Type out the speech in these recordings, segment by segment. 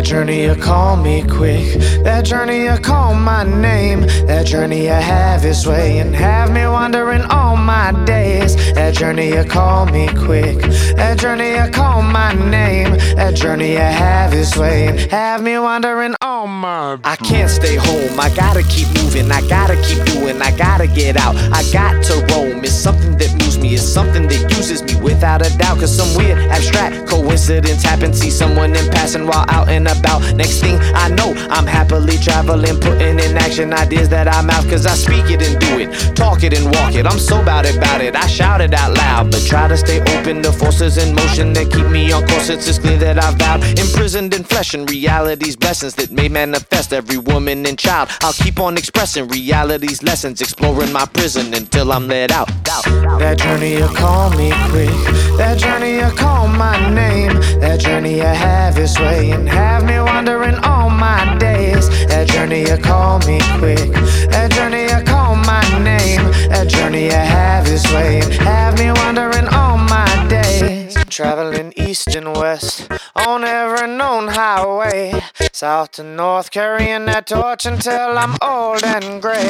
That journey you call me quick. That journey you call my name. That journey you have its way and have me wandering all my days. That journey you call me quick. That journey you call my name. That journey you have its way and have me wandering all my. I can't stay home. I gotta keep moving. I gotta keep doing. I gotta get out. I got to roam. It's something that moves me. It's something that uses me without a doubt. Cause some weird abstract coincidence happened. See someone in passing while out and about. Next thing I know, I'm happily traveling, putting in action ideas that I mouth. Cause I speak it and do it, talk it and walk it. I'm so about it. I shout it out loud, but try to stay open to forces in motion that keep me on course. It's clear that I've vowed, imprisoned in flesh and reality's blessings that may manifest every woman and child. I'll keep on expressing reality's lessons, exploring my prison until I'm let out. That journey you call me quick. That journey you call my name. That journey you have its way and have me wandering all my days. That journey you call me quick. That journey you call my name. That journey you have its way and have me wandering all my days. Traveling east and west on every known highway, south to north, carrying that torch until I'm old and gray.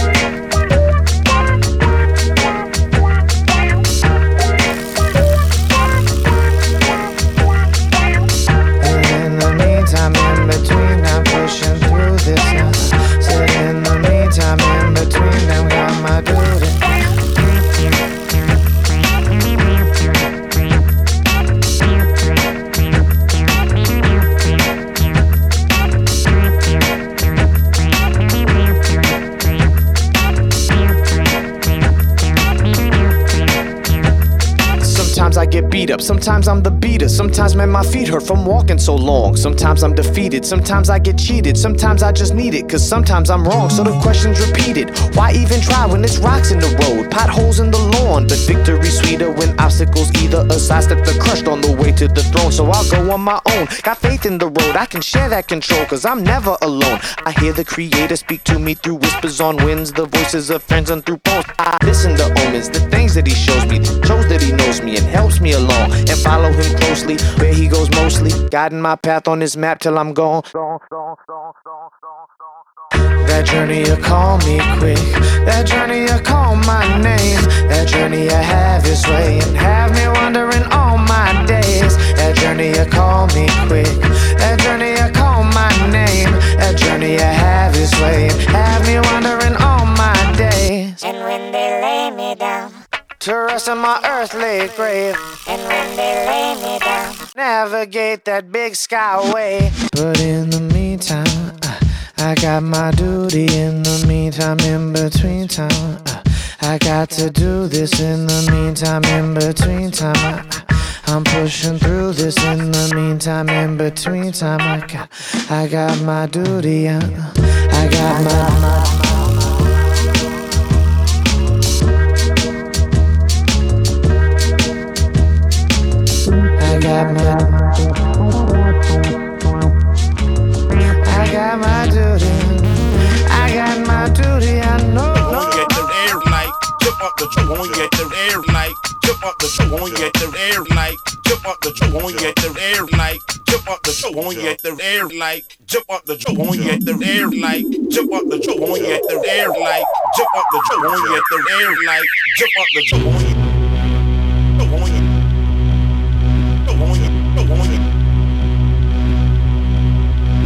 I'm in between, I'm pushing through this now. So in the meantime, in between them, got my duty. Sometimes I get beat up, sometimes I'm the beater. Sometimes, man, my feet hurt from walking so long. Sometimes I'm defeated, sometimes I get cheated. Sometimes I just need it, cause sometimes I'm wrong. So the question's repeated. Why even try when there's rocks in the road, potholes in the lawn? But victory's sweeter when obstacles either sidestep the crushed on the way to the throne. So I'll go on my own, got faith in the road. I can share that control, cause I'm never alone. I hear the Creator speak to me through whispers on winds, the voices of friends and through poems. I listen to omens, the things that He shows me, shows that He knows me and helps me along, and follow Him closely where He goes mostly, guiding my path on His map till I'm gone. That journey you call me quick. That journey you call my name. That journey you have its way and have me wandering all my days. That journey you call me quick. That journey you call my name. That journey you have its way and have me wandering all my days. And when they lay me down to rest in my earthly grave, and when they lay me down, navigate that big skyway. But in the meantime, I got my duty. In the meantime, in between time, I got to do this. In the meantime, in between time, I'm pushing through this. In the meantime, in between time, I got my duty. I got my I got my duty. I got my duty. I know. On get the air like jump up the tree. On get the air like jump up the tree. On get the air like jump up the tree. On get the air like jump up the tree. On get the air like jump up the tree. On get the air like jump up the tree. On get the air like jump up the tree. On get the air like jump up the tree.